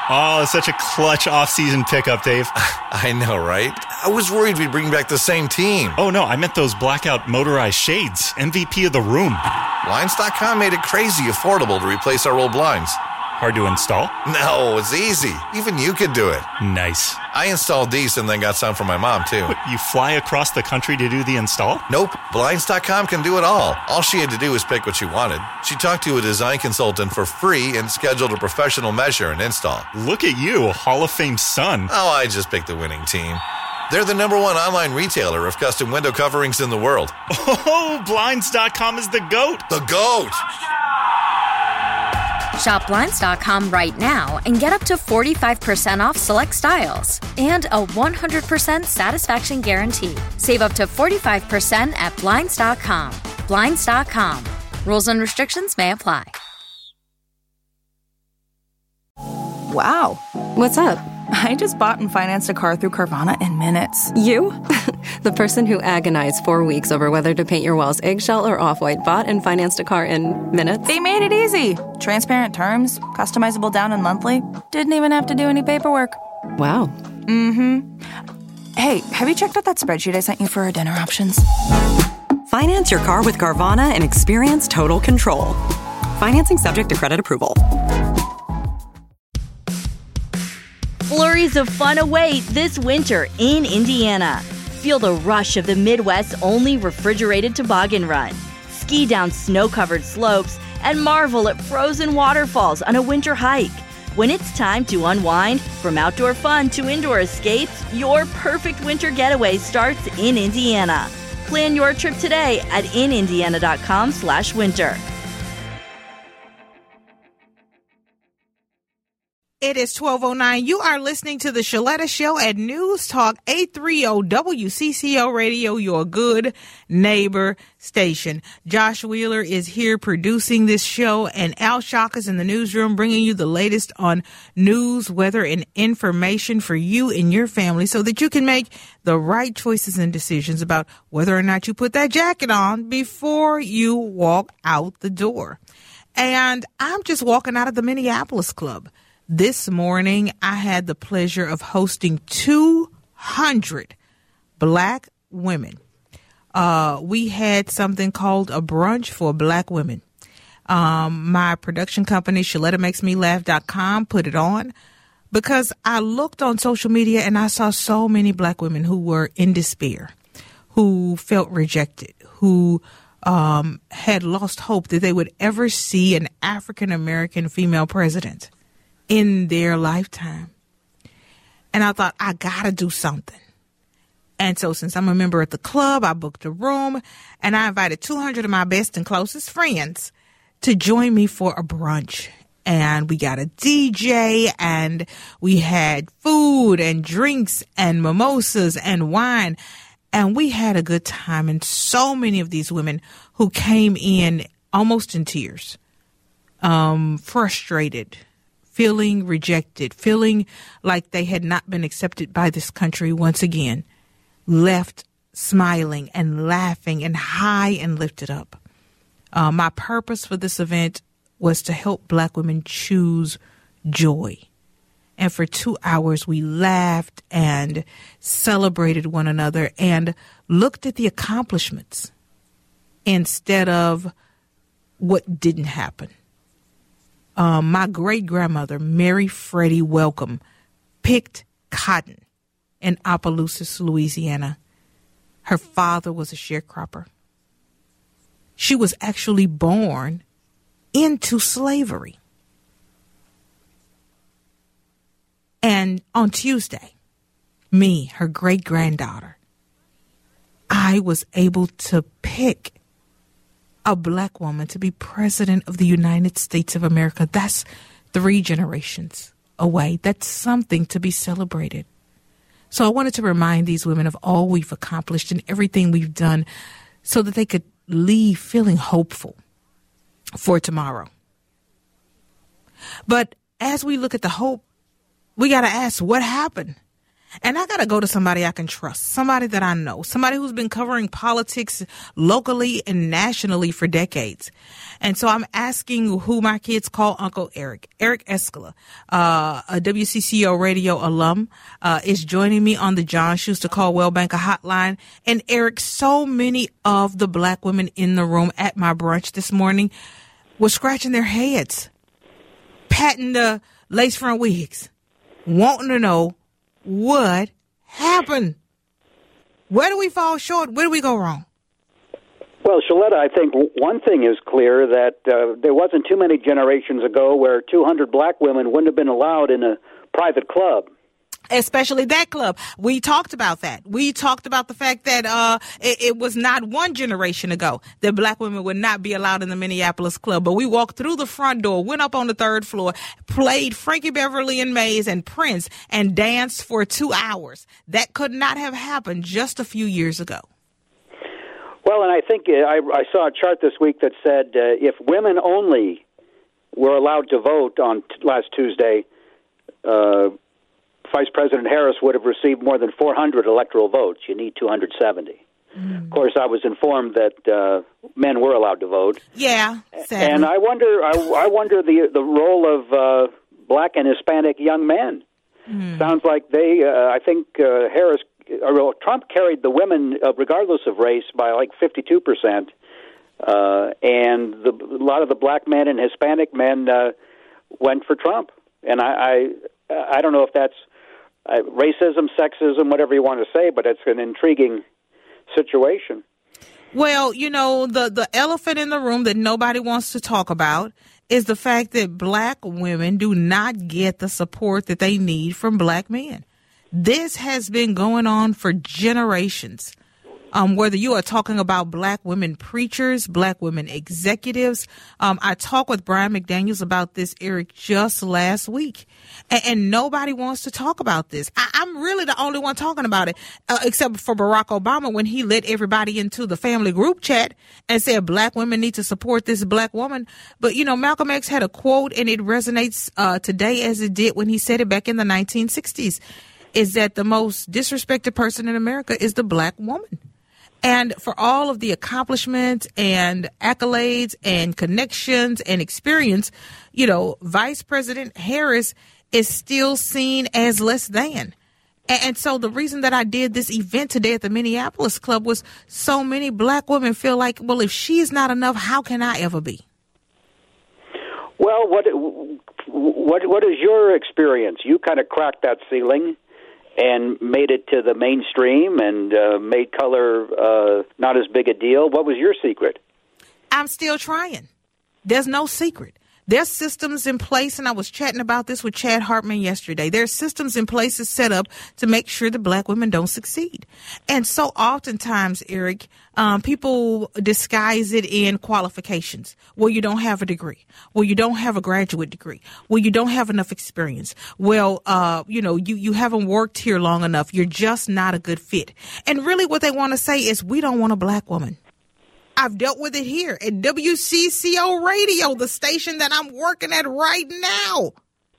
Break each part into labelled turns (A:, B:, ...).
A: Oh, such a clutch off-season pickup, Dave.
B: I know, right? I was worried we'd bring back the same team.
A: Oh, no, I meant those blackout motorized shades. MVP of the room.
B: Blinds.com made it crazy affordable to replace our old blinds.
A: Hard to install?
B: No, it's easy. Even you could do it.
A: Nice.
B: I installed these and then got some for my mom, too.
A: What, you fly across the country to do the install?
B: Nope. Blinds.com can do it all. All she had to do was pick what she wanted. She talked to a design consultant for free and scheduled a professional measure and install.
A: Look at you, a Hall of Fame son.
B: Oh, I just picked the winning team. They're the #1 online retailer of custom window coverings in the world.
A: Oh, Blinds.com is the GOAT.
B: The GOAT!
C: Shop Blinds.com right now and get up to 45% off select styles and a 100% satisfaction guarantee. Save up to 45% at Blinds.com. Blinds.com. Rules and restrictions may apply.
D: Wow.
E: What's up?
D: I just bought and financed a car through Carvana in minutes.
E: You? The person who agonized 4 weeks over whether to paint your walls eggshell or off-white bought and financed a car in minutes?
D: They made it easy. Transparent terms, customizable down and monthly. Didn't even have to do any paperwork.
E: Wow.
D: Mm-hmm. Hey, have you checked out that spreadsheet I sent you for our dinner options?
F: Finance your car with Carvana and experience total control. Financing subject to credit approval.
G: Flurries of fun await this winter in Indiana. Feel the rush of the Midwest's only refrigerated toboggan run. Ski down snow-covered slopes and marvel at frozen waterfalls on a winter hike. When it's time to unwind, from outdoor fun to indoor escapes, your perfect winter getaway starts in Indiana. Plan your trip today at inindiana.com/winter.
H: It is 12:09. You are listening to the Shaletta Show at News Talk 830 WCCO Radio, your good neighbor station. Josh Wheeler is here producing this show, and Al Shock is in the newsroom bringing you the latest on news, weather, and information for you and your family so that you can make the right choices and decisions about whether or not you put that jacket on before you walk out the door. And I'm just walking out of the Minneapolis Club. This morning, I had the pleasure of hosting 200 Black women. We had something called a brunch for Black women. My production company, ShalettaMakesMeLaugh.com, put it on because I looked on social media and I saw so many Black women who were in despair, who felt rejected, who had lost hope that they would ever see an African-American female president in their lifetime. And I thought, I gotta do something. And so since I'm a member at the club, I booked a room and I invited 200 of my best and closest friends to join me for a brunch. And we got a DJ and we had food and drinks and mimosas and wine. And we had a good time. And so many of these women who came in almost in tears, frustrated, feeling rejected, feeling like they had not been accepted by this country once again, left smiling and laughing and high and lifted up. My purpose for this event was to help Black women choose joy. And for 2 hours, we laughed and celebrated one another and looked at the accomplishments instead of what didn't happen. My great-grandmother, Mary Freddie Welcome, picked cotton in Opelousas, Louisiana. Her father was a sharecropper. She was actually born into slavery. And on Tuesday, me, her great-granddaughter, I was able to pick a Black woman to be president of the United States of America. That's 3 generations away. That's something to be celebrated. So I wanted to remind these women of all we've accomplished and everything we've done so that they could leave feeling hopeful for tomorrow. But as we look at the hope, we got to ask what happened. And I got to go to somebody I can trust, somebody that I know, somebody who's been covering politics locally and nationally for decades. And so I'm asking who my kids call Uncle Eric. Eric Escala, a WCCO radio alum, is joining me on the John Schuster Caldwell Banker hotline. And Eric, so many of the black women in the room at my brunch this morning were scratching their heads, patting the lace front wigs, wanting to know what happened. Where do we fall short? Where do we go wrong?
I: Well, Shaletta, I think one thing is clear, that there wasn't too many generations ago where 200 black women wouldn't have been allowed in a private club.
H: Especially that club. We talked about that. We talked about the fact that it was not one generation ago that black women would not be allowed in the Minneapolis club. But we walked through the front door, went up on the third floor, played Frankie Beverly and Mays and Prince, and danced for 2 hours. That could not have happened just a few years ago.
I: Well, and I think I saw a chart this week that said if women only were allowed to vote on last Tuesday, Vice President Harris would have received more than 400 electoral votes. You need 270. Of course, I was informed that men were allowed to vote.
H: Yeah, sadly.
I: And I wonder the role of black and Hispanic young men. Sounds like I think Trump carried the women, regardless of race, by like 52%, and a lot of the black men and Hispanic men went for Trump. And I don't know if that's racism, sexism, whatever you want to say, but it's an intriguing situation.
H: Well, you know, the elephant in the room that nobody wants to talk about is the fact that black women do not get the support that they need from black men. This has been going on for generations. Whether you are talking about black women preachers, black women executives. I talked with Brian McDaniels about this, Eric, just last week. And nobody wants to talk about this. I'm really the only one talking about it, except for Barack Obama when he let everybody into the family group chat and said black women need to support this black woman. But, you know, Malcolm X had a quote, and it resonates today as it did when he said it back in the 1960s, is that the most disrespected person in America is the black woman. And for all of the accomplishments and accolades and connections and experience, you know, Vice President Harris is still seen as less than. And so the reason that I did this event today at the Minneapolis Club was so many black women feel like, well, if she's not enough, how can I ever be?
I: Well, what is your experience? You kind of cracked that ceiling and made it to the mainstream and made color not as big a deal. What was your secret?
H: I'm still trying. There's no secret. There's systems in place, and I was chatting about this with Chad Hartman yesterday. There's systems in place to set up to make sure that black women don't succeed. And so oftentimes, Eric, people disguise it in qualifications. Well, you don't have a degree. Well, you don't have a graduate degree. Well, you don't have enough experience. Well, you haven't worked here long enough. You're just not a good fit. And really what they want to say is, we don't want a black woman. I've dealt with it here at WCCO Radio, the station that I'm working at right now.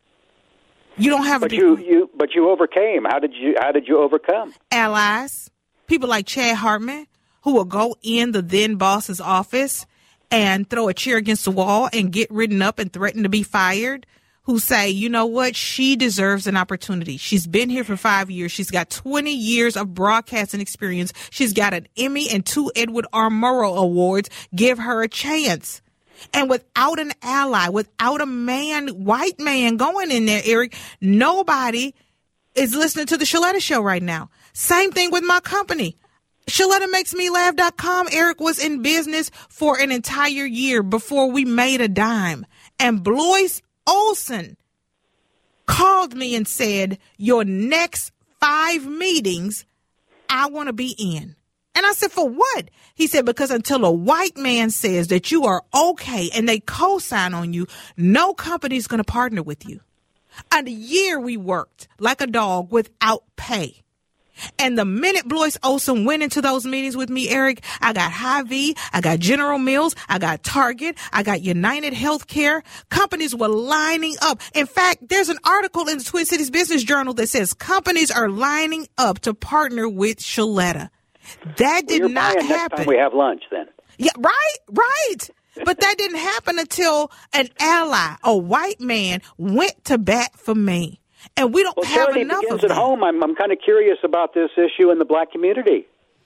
H: You don't have
I: but you overcame. How did you overcome?
H: Allies, people like Chad Hartman, who will go in the then boss's office and throw a chair against the wall and get written up and threaten to be fired, who say, you know what, she deserves an opportunity. She's been here for 5 years. She's got 20 years of broadcasting experience. She's got an Emmy and 2 Edward R. Murrow Awards. Give her a chance. And without an ally, without a white man going in there, Eric, nobody is listening to the Shaletta Show right now. Same thing with my company. ShalettaMakesMeLaugh.com. Eric was in business for an entire year before we made a dime. And Blois Olson called me and said, your next 5 meetings, I want to be in. And I said, for what? He said, because until a white man says that you are okay and they co-sign on you, no company's going to partner with you. A year we worked like a dog without pay. And the minute Blois Olson went into those meetings with me, Eric, I got Hy-Vee, I got General Mills, I got Target, I got United Healthcare. Companies were lining up. In fact, there's an article in the Twin Cities Business Journal that says companies are lining up to partner with Sheletta. That did not happen.
I: Next time we have lunch, then.
H: Yeah, right. But that didn't happen until an ally, a white man, went to bat for me. And we don't have enough of that.
I: At home. I'm kind of curious about this issue in the black community.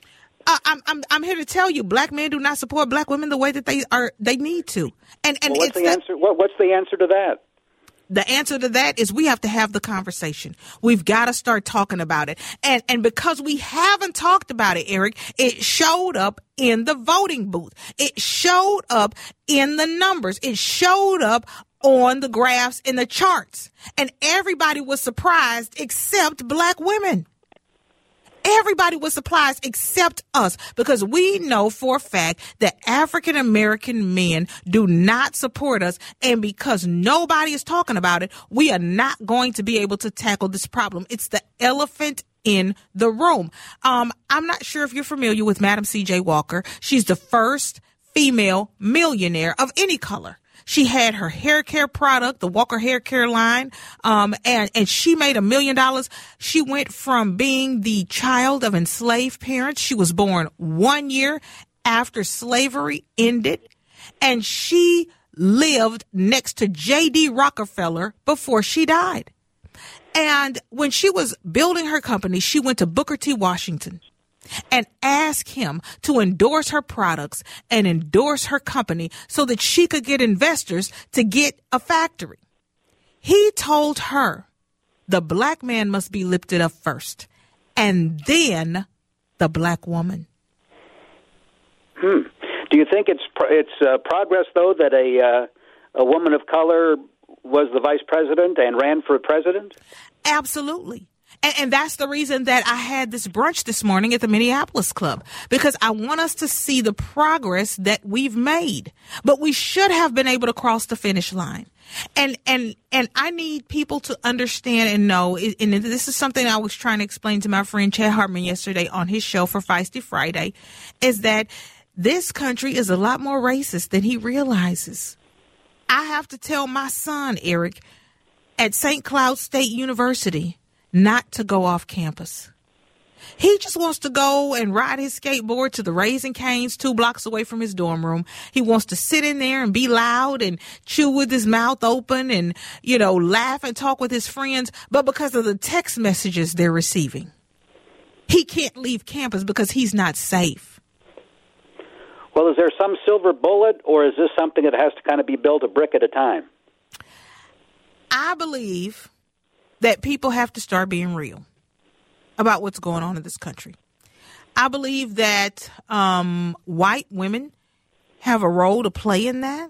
H: I'm here to tell you, black men do not support black women the way that they need to. And
I: what's the answer? What's the answer to that?
H: The answer to that is we have to have the conversation. We've got to start talking about it. And because we haven't talked about it, Eric, it showed up in the voting booth. It showed up in the numbers. It showed up on the graphs and the charts. And everybody was surprised except black women. Everybody was surprised except us, because we know for a fact that African American men do not support us. And because nobody is talking about it, we are not going to be able to tackle this problem. It's the elephant in the room. I'm not sure if you're familiar with Madam C.J. Walker. She's the first female millionaire of any color. She had her hair care product, the Walker hair care line, and she made $1 million. She went from being the child of enslaved parents. She was born 1 year after slavery ended, and she lived next to J.D. Rockefeller before she died. And when she was building her company, she went to Booker T. Washington and ask him to endorse her products and endorse her company so that she could get investors to get a factory. He told her the black man must be lifted up first, and then the black woman.
I: Do you think it's progress, though, that a woman of color was the vice president and ran for president?
H: Absolutely. And that's the reason that I had this brunch this morning at the Minneapolis Club, because I want us to see the progress that we've made. But we should have been able to cross the finish line. And I need people to understand and know, and this is something I was trying to explain to my friend Chad Hartman yesterday on his show for Feisty Friday, is that this country is a lot more racist than he realizes. I have to tell my son, Eric, at St. Cloud State University, not to go off campus. He just wants to go and ride his skateboard to the Raising Cane's 2 blocks away from his dorm room. He wants to sit in there and be loud and chew with his mouth open and, laugh and talk with his friends. But because of the text messages they're receiving, he can't leave campus because he's not safe.
I: Well, is there some silver bullet, or is this something that has to kind of be built a brick at a time?
H: I believe that people have to start being real about what's going on in this country. I believe that white women have a role to play in that.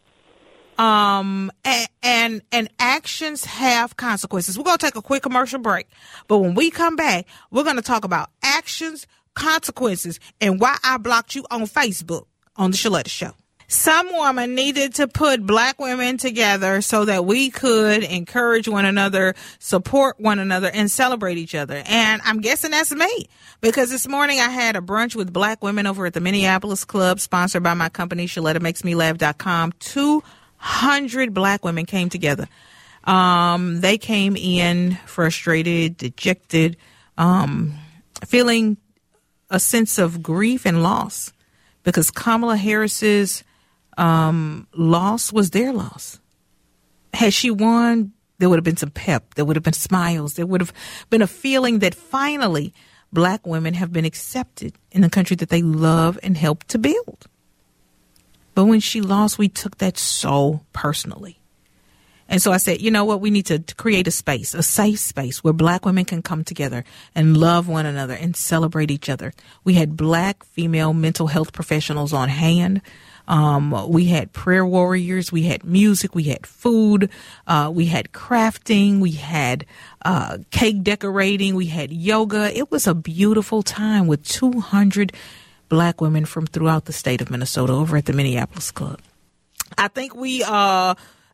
H: And actions have consequences. We're going to take a quick commercial break, but when we come back, we're going to talk about actions, consequences, and why I blocked you on Facebook on the Sheletta Show. Some woman needed to put black women together so that we could encourage one another, support one another, and celebrate each other. And I'm guessing that's me, because this morning I had a brunch with black women over at the Minneapolis Club, sponsored by my company, ShelettaMakesMeLaugh.com. 200 black women came together. They came in frustrated, dejected, feeling a sense of grief and loss, because Kamala Harris's loss was their loss. Had she won, there would have been some pep. There would have been smiles. There would have been a feeling that finally black women have been accepted in the country that they love and help to build. But when she lost, we took that so personally. And so I said, you know what? We need to create a space, a safe space where black women can come together and love one another and celebrate each other. We had black female mental health professionals on hand. We had prayer warriors. We had music. We had food. We had crafting. We had cake decorating. We had yoga. It was a beautiful time with 200 black women from throughout the state of Minnesota over at the Minneapolis Club. I think we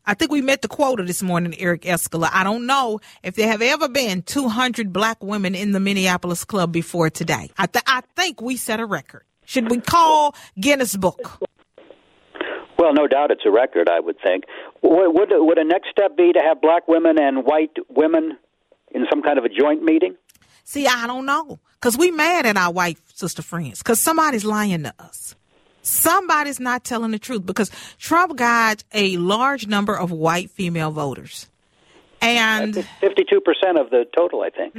H: I think we met the quota this morning, Eric Escala. I don't know if there have ever been 200 black women in the Minneapolis Club before today. I think we set a record. Should we call Guinness Book?
I: Well, no doubt it's a record, I would think. Would a next step be to have black women and white women in some kind of a joint meeting?
H: See, I don't know, because we mad at our white sister friends, because somebody's lying to us. Somebody's not telling the truth, because Trump got a large number of white female voters. And
I: 52% of the total, I think.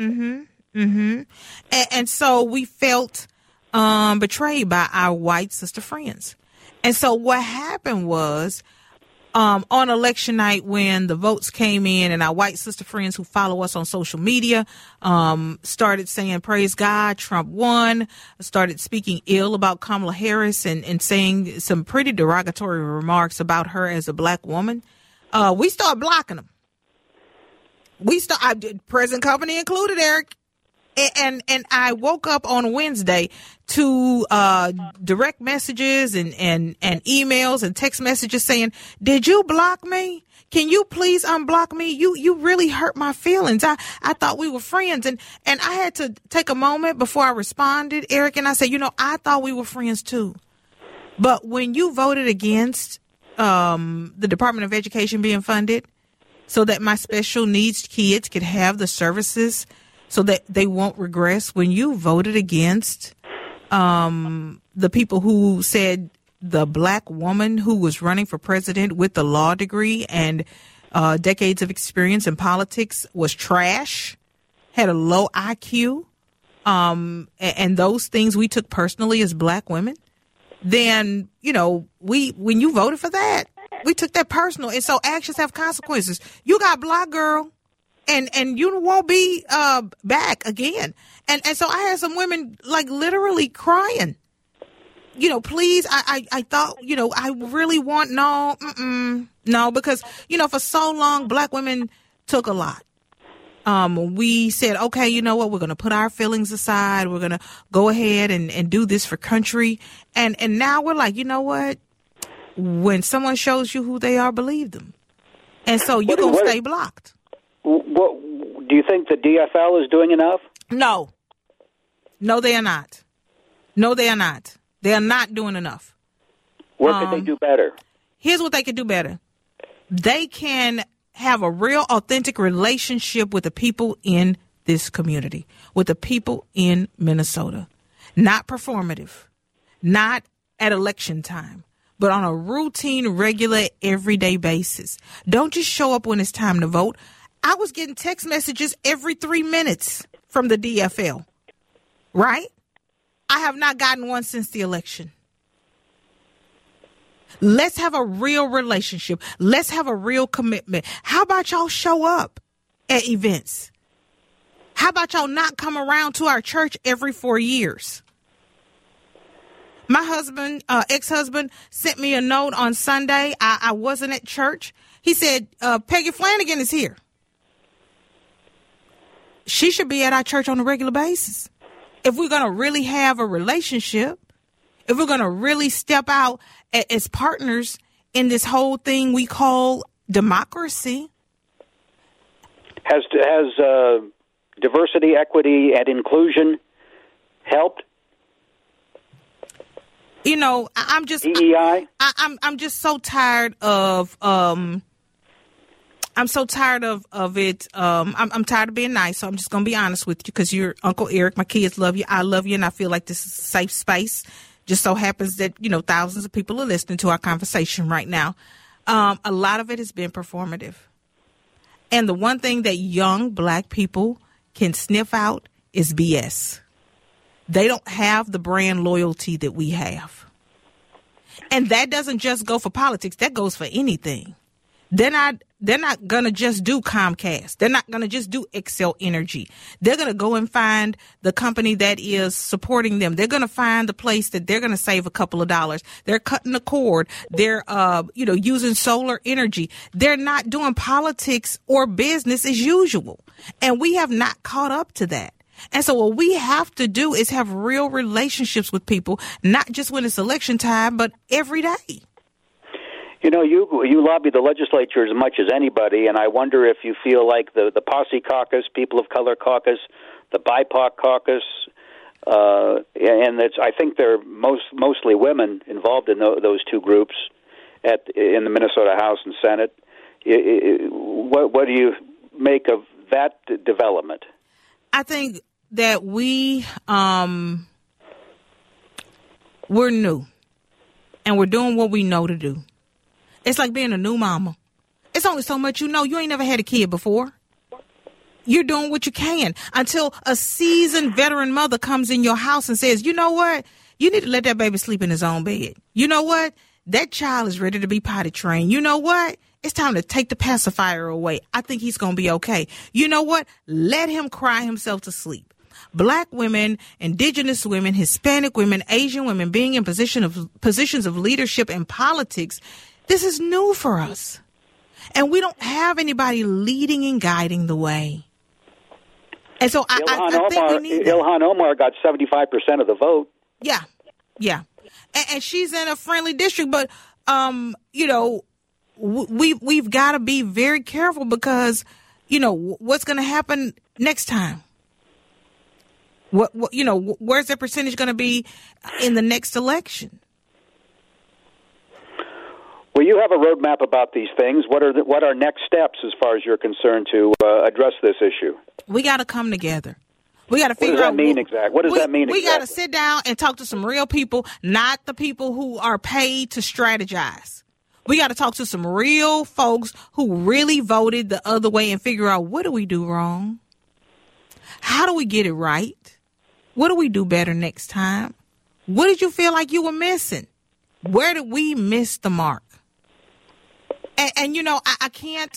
H: And so we felt betrayed by our white sister friends. And so what happened was, on election night, when the votes came in and our white sister friends who follow us on social media started saying, praise God, Trump won, started speaking ill about Kamala Harris and saying some pretty derogatory remarks about her as a black woman, we started blocking them. Present company included, Eric. And I woke up on Wednesday to direct messages and emails and text messages saying, did you block me? Can you please unblock me? You really hurt my feelings. I thought we were friends. And I had to take a moment before I responded, Eric, and I said, I thought we were friends too. But when you voted against the Department of Education being funded so that my special needs kids could have the services so that they won't regress, when you voted against the people who said the black woman who was running for president with a law degree and decades of experience in politics was trash, had a low IQ, and those things we took personally as black women, then, when you voted for that, we took that personal. And so actions have consequences. You got blocked, girl. And you won't be back again. And so I had some women like literally crying. Please, I thought, I really want no, because, for so long, black women took a lot. We said, okay, you know what? We're going to put our feelings aside. We're going to go ahead and do this for country. And now we're like, you know what? When someone shows you who they are, believe them. And so you're going to stay blocked.
I: What, do you think the DFL is doing enough?
H: No, they are not. They are not doing enough.
I: What could they do better?
H: Here's what they could do better. They can have a real authentic relationship with the people in this community, with the people in Minnesota. Not performative, not at election time, but on a routine, regular, everyday basis. Don't just show up when it's time to vote. I was getting text messages every 3 minutes from the DFL, right? I have not gotten one since the election. Let's have a real relationship. Let's have a real commitment. How about y'all show up at events? How about y'all not come around to our church every 4 years? My husband, ex-husband, sent me a note on Sunday. I wasn't at church. He said, Peggy Flanagan is here. She should be at our church on a regular basis. If we're going to really have a relationship, if we're going to really step out as partners in this whole thing we call democracy.
I: Has diversity, equity, and inclusion helped?
H: I'm just
I: DEI.
H: I'm just so tired of I'm so tired of it. I'm tired of being nice, so I'm just going to be honest with you because you're Uncle Eric. My kids love you. I love you, and I feel like this is a safe space. Just so happens that, thousands of people are listening to our conversation right now. A lot of it has been performative. And the one thing that young black people can sniff out is BS. They don't have the brand loyalty that we have. And that doesn't just go for politics. That goes for anything. They're not going to just do Comcast. They're not going to just do Xcel Energy. They're going to go and find the company that is supporting them. They're going to find the place that they're going to save a couple of dollars. They're cutting the cord. They're, using solar energy. They're not doing politics or business as usual. And we have not caught up to that. And so what we have to do is have real relationships with people, not just when it's election time, but every day.
I: You know, you lobby the legislature as much as anybody, and I wonder if you feel like the Posse Caucus, People of Color Caucus, the BIPOC Caucus, and I think there are mostly women involved in those two groups in the Minnesota House and Senate. What do you make of that development?
H: I think that we're new, and we're doing what we know to do. It's like being a new mama. It's only so much you know. You ain't never had a kid before. You're doing what you can until a seasoned veteran mother comes in your house and says, you know what? You need to let that baby sleep in his own bed. You know what? That child is ready to be potty trained. You know what? It's time to take the pacifier away. I think he's going to be okay. You know what? Let him cry himself to sleep. Black women, indigenous women, Hispanic women, Asian women being in positions of leadership and politics, this is new for us. And we don't have anybody leading and guiding the way. And so I think we need that.
I: Ilhan Omar got 75% of the vote.
H: Yeah. And she's in a friendly district, but we've got to be very careful because what's going to happen next time. Where's the percentage going to be in the next election?
I: Well, you have a roadmap about these things. What are next steps as far as you're concerned to address this issue?
H: We got to come together. We got to figure out.
I: What does that mean exactly? What does that mean exactly?
H: We got to sit down and talk to some real people, not the people who are paid to strategize. We got to talk to some real folks who really voted the other way and figure out, what do we do wrong? How do we get it right? What do we do better next time? What did you feel like you were missing? Where did we miss the mark? And I can't,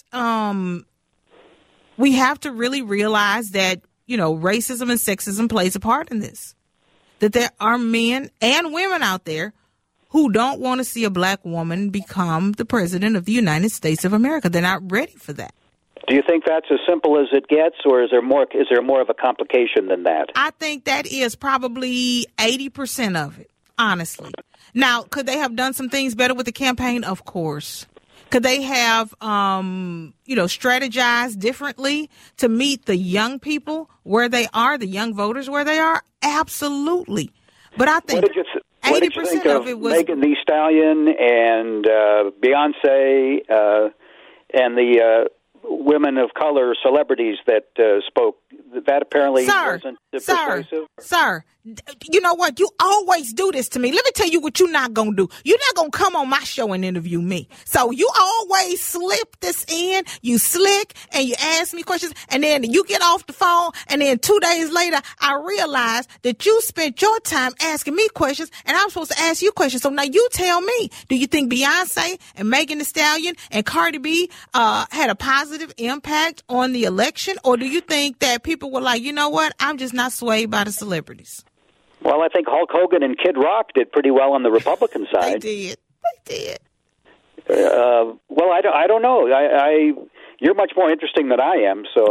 H: we have to really realize that, racism and sexism plays a part in this. That there are men and women out there who don't want to see a black woman become the president of the United States of America. They're not ready for that.
I: Do you think that's as simple as it gets, or is there more of a complication than that?
H: I think that is probably 80% of it, honestly. Now, could they have done some things better with the campaign? Of course. Could they have, strategized differently to meet the young people where they are, the young voters where they are? Absolutely. But I think 80% of it was
I: Megan Thee Stallion and Beyonce and the women of color celebrities that spoke. That apparently wasn't persuasive.
H: Sir, you know what? You always do this to me. Let me tell you what you're not going to do. You're not going to come on my show and interview me. So you always slip this in. You slick and you ask me questions, and then you get off the phone, and then 2 days later, I realize that you spent your time asking me questions, and I'm supposed to ask you questions. So now you tell me, do you think Beyonce and Megan Thee Stallion and Cardi B had a positive impact on the election, or do you think that people were like, you know what, I'm just not swayed by the celebrities?
I: Well, I think Hulk Hogan and Kid Rock did pretty well on the Republican side.
H: They did.
I: Well, I don't know. You're much more interesting than I am. So.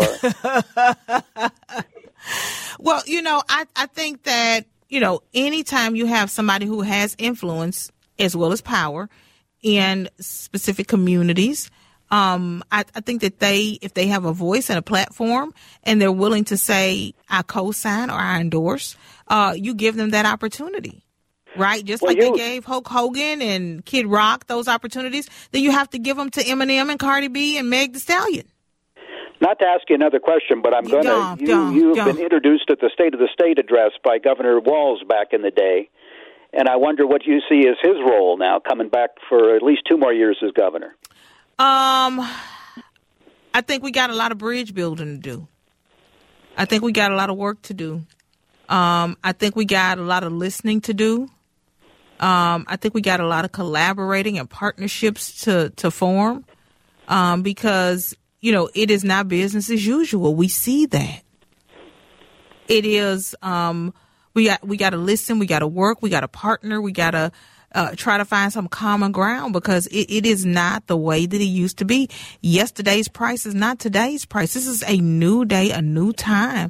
H: Well, I think that anytime you have somebody who has influence as well as power in specific communities, I think that if they have a voice and a platform and they're willing to say, I co-sign or I endorse, you give them that opportunity, right? Just like they gave Hulk Hogan and Kid Rock those opportunities, then you have to give them to Eminem and Cardi B and Meg Thee Stallion.
I: Not to ask you another question, but I'm going to, you've been introduced at the State of the State address by Governor Walz back in the day, and I wonder what you see as his role now coming back for at least 2 more years as governor.
H: I think we got a lot of bridge building to do. I think we got a lot of work to do. I think we got a lot of listening to do. I think we got a lot of collaborating and partnerships to form, because, it is not business as usual. We see that. It is, we got to listen. We got to work. We got to partner. We got to try to find some common ground, because it is not the way that it used to be. Yesterday's price is not today's price. This is a new day, a new time.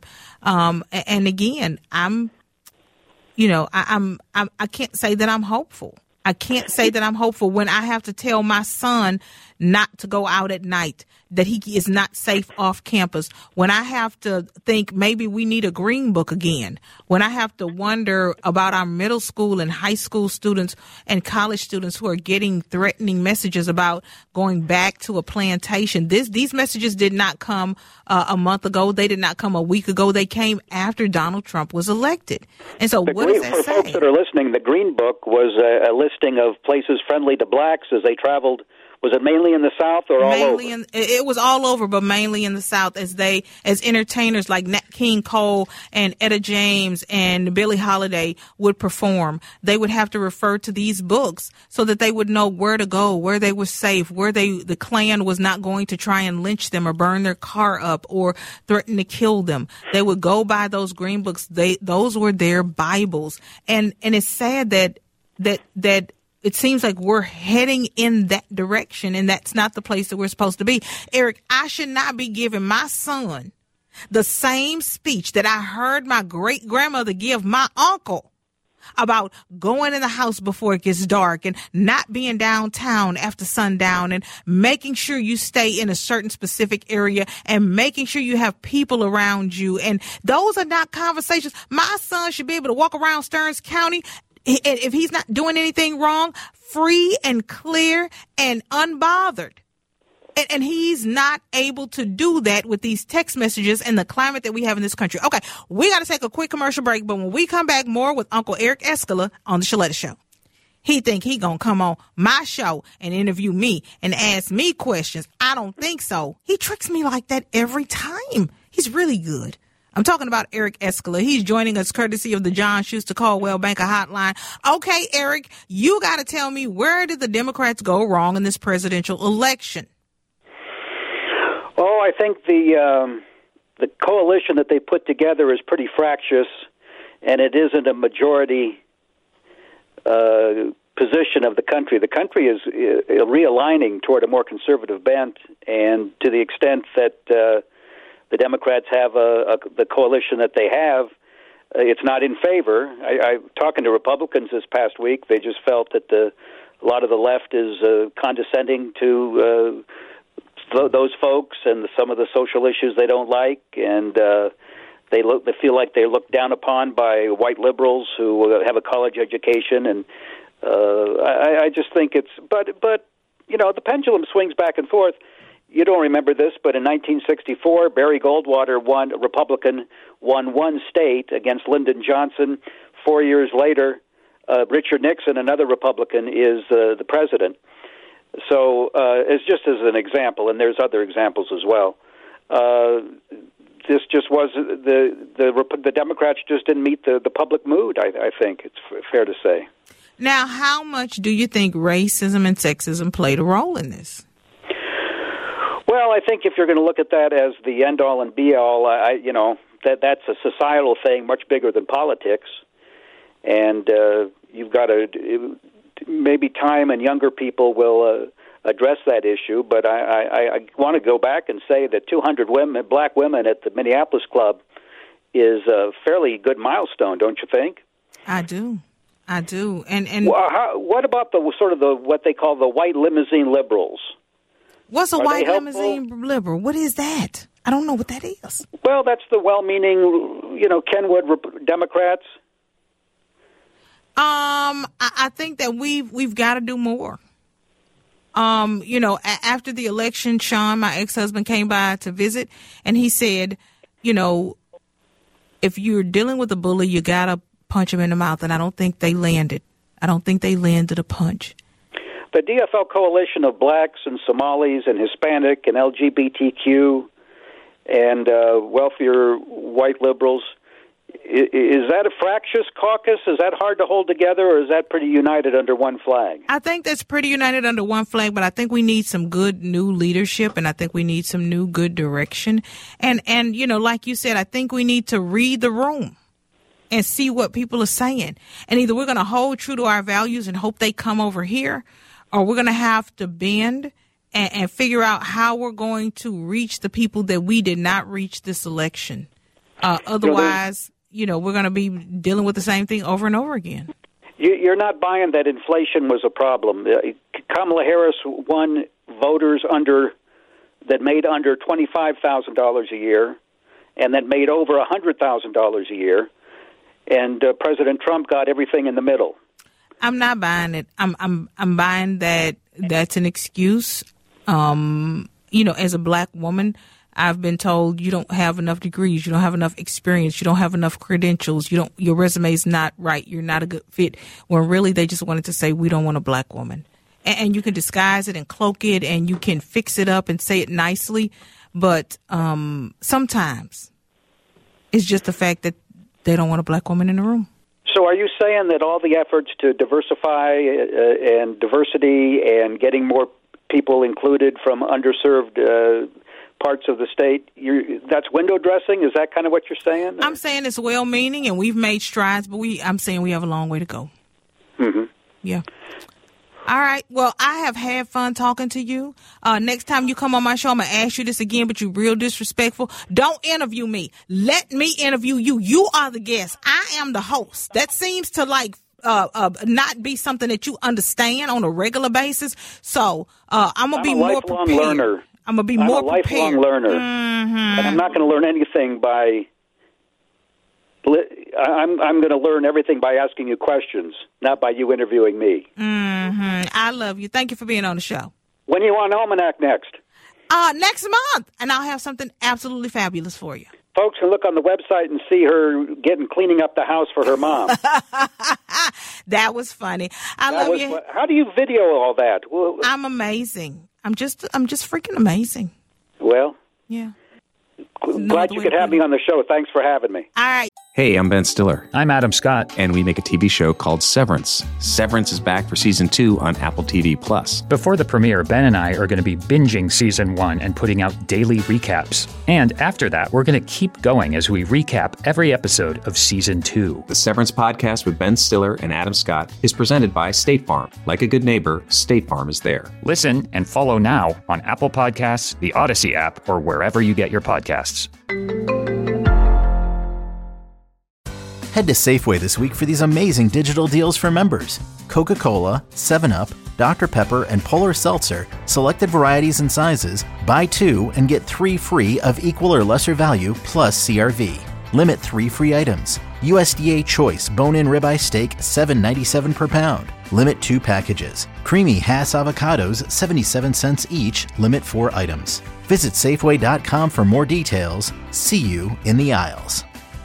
H: And again, I can't say that I'm hopeful. I can't say that I'm hopeful when I have to tell my son not to go out at night, that he is not safe off campus, when I have to think maybe we need a green book again, when I have to wonder about our middle school and high school students and college students who are getting threatening messages about going back to a plantation. These messages did not come a month ago. They did not come a week ago. They came after Donald Trump was elected. And so what does that say?
I: For folks that are listening, the Green Book was a listing of places friendly to blacks as they traveled. Was it mainly in the South or all over?
H: It was all over, but mainly in the South as entertainers like Nat King Cole and Etta James and Billie Holiday would perform. They would have to refer to these books so that they would know where to go, where they were safe, where the Klan was not going to try and lynch them or burn their car up or threaten to kill them. They would go by those green books. Those were their Bibles. And it's sad that it seems like we're heading in that direction, and that's not the place that we're supposed to be. Eric, I should not be giving my son the same speech that I heard my great-grandmother give my uncle about going in the house before it gets dark and not being downtown after sundown and making sure you stay in a certain specific area and making sure you have people around you. And those are not conversations. My son should be able to walk around Stearns County if he's not doing anything wrong, free and clear and unbothered. And he's not able to do that with these text messages and the climate that we have in this country. Okay, we got to take a quick commercial break, but when we come back, more with Uncle Eric Escala on the Sheletta Show. He think he gonna come on my show and interview me and ask me questions. I don't think so. He tricks me like that every time. He's really good. I'm talking about Eric Escala. He's joining us courtesy of the John Schuster Caldwell Banker Hotline. Okay, Eric, you got to tell me, where did the Democrats go wrong in this presidential election?
I: Oh, I think the coalition that they put together is pretty fractious, and it isn't a majority position of the country. The country is realigning toward a more conservative bent, and to the extent that the Democrats have the coalition that they have, it's not in favor. I talking to Republicans this past week, they just felt that a lot of the left is condescending to those folks and some of the social issues they don't like, and they feel like they're looked down upon by white liberals who have a college education, and I just think it's but you know, the pendulum swings back and forth. You don't remember this, but in 1964, Barry Goldwater Republican won one state against Lyndon Johnson. 4 years later, Richard Nixon, another Republican, is the president. So it's just as an example, and there's other examples as well. This just was the Democrats just didn't meet the public mood, I think it's fair to say.
H: Now, how much do you think racism and sexism played a role in this?
I: Well, I think if you're going to look at that as the end-all and be-all, that's a societal thing much bigger than politics. And you've got to maybe time and younger people will address that issue. But I want to go back and say that 200 black women at the Minneapolis Club is a fairly good milestone, don't you think?
H: I do. And
I: what about what they call the white limousine liberals?
H: What's a white limousine liberal? What is that? I don't know what that is.
I: Well, that's the well-meaning, Kenwood Democrats.
H: I think that we've got to do more. After the election, Sean, my ex-husband, came by to visit, and he said, if you're dealing with a bully, you got to punch him in the mouth, and I don't think they landed. I don't think they landed a punch.
I: The DFL coalition of blacks and Somalis and Hispanic and LGBTQ and wealthier white liberals, is that a fractious caucus? Is that hard to hold together, or is that pretty united under one flag?
H: I think that's pretty united under one flag, but I think we need some good new leadership, and I think we need some new good direction. And like you said, I think we need to read the room and see what people are saying. And either we're going to hold true to our values and hope they come over here, or we're going to have to bend and figure out how we're going to reach the people that we did not reach this election. Otherwise, we're going to be dealing with the same thing over and over again.
I: You're not buying that inflation was a problem. Kamala Harris won voters that made under $25,000 a year, and that made over $100,000 a year. And President Trump got everything in the middle.
H: I'm not buying it. I'm buying that that's an excuse. As a black woman, I've been told you don't have enough degrees, you don't have enough experience, you don't have enough credentials, your resume is not right, you're not a good fit. When really they just wanted to say we don't want a black woman. And you can disguise it and cloak it, and you can fix it up and say it nicely, but sometimes it's just the fact that they don't want a black woman in the room.
I: So are you saying that all the efforts to diversify and diversity and getting more people included from underserved parts of the state, that's window dressing? Is that kind of what you're saying?
H: I'm saying it's well-meaning, and we've made strides, but I'm saying we have a long way to go.
I: Mm-hmm.
H: Yeah. All right. Well, I have had fun talking to you. Next time you come on my show, I'm going to ask you this again, but you're real disrespectful. Don't interview me. Let me interview you. You are the guest. I am the host. That seems to not be something that you understand on a regular basis. So I'm going to be more prepared.
I: Learner.
H: I'm going to be more prepared.
I: I'm a lifelong learner.
H: Mm-hmm.
I: And I'm not going to learn anything by... I'm going to learn everything by asking you questions, not by you interviewing me.
H: Mm-hmm. I love you. Thank you for being on the show.
I: When are you on Almanac next?
H: Next month. And I'll have something absolutely fabulous for you.
I: Folks can look on the website and see her cleaning up the house for her mom.
H: That was funny. I love you.
I: How do you video all that? Well,
H: I'm amazing. I'm just freaking amazing.
I: Well,
H: yeah.
I: Glad you could have me on the show. Thanks for having me.
H: All right.
J: Hey, I'm Ben Stiller.
K: I'm Adam Scott.
J: And we make a TV show called Severance. Severance is back for Season 2 on Apple TV+.
K: Before the premiere, Ben and I are going to be binging Season 1 and putting out daily recaps. And after that, we're going to keep going as we recap every episode of Season 2.
J: The Severance podcast with Ben Stiller and Adam Scott is presented by State Farm. Like a good neighbor, State Farm is there.
K: Listen and follow now on Apple Podcasts, the Odyssey app, or wherever you get your podcasts.
L: Head to Safeway this week for these amazing digital deals for members. Coca-Cola, 7-Up, Dr. Pepper, and Polar Seltzer, selected varieties and sizes, buy 2 and get 3 free of equal or lesser value plus CRV. Limit 3 free items. USDA Choice Bone-In Ribeye Steak, $7.97 per pound. Limit 2 packages. Creamy Hass Avocados, 77 cents each. Limit 4 items. Visit Safeway.com for more details. See you in the aisles.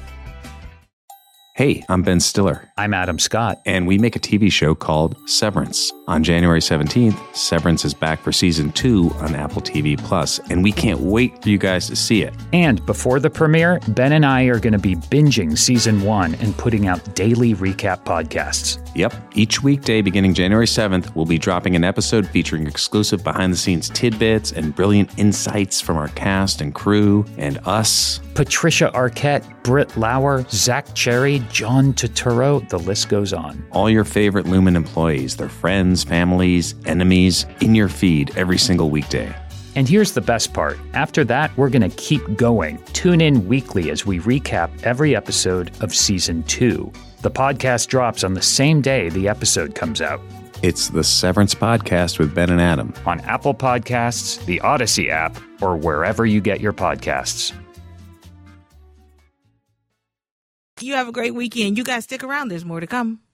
J: Hey, I'm Ben Stiller.
K: I'm Adam Scott.
J: And we make a TV show called Severance. On January 17th, Severance is back for Season 2 on Apple TV+, and we can't wait for you guys to see it.
K: And before the premiere, Ben and I are going to be binging Season 1 and putting out daily recap podcasts.
J: Yep. Each weekday beginning January 7th, we'll be dropping an episode featuring exclusive behind-the-scenes tidbits and brilliant insights from our cast and crew and us.
K: Patricia Arquette, Britt Lauer, Zach Cherry, John Turturro, the list goes on.
J: All your favorite Lumen employees, their friends, families, enemies, in your feed every single weekday.
K: And here's the best part. After that, we're going to keep going. Tune in weekly as we recap every episode of Season 2. The podcast drops on the same day the episode comes out.
J: It's the Severance Podcast with Ben and Adam.
K: On Apple Podcasts, the Odyssey app, or wherever you get your podcasts.
H: You have a great weekend. You guys stick around. There's more to come.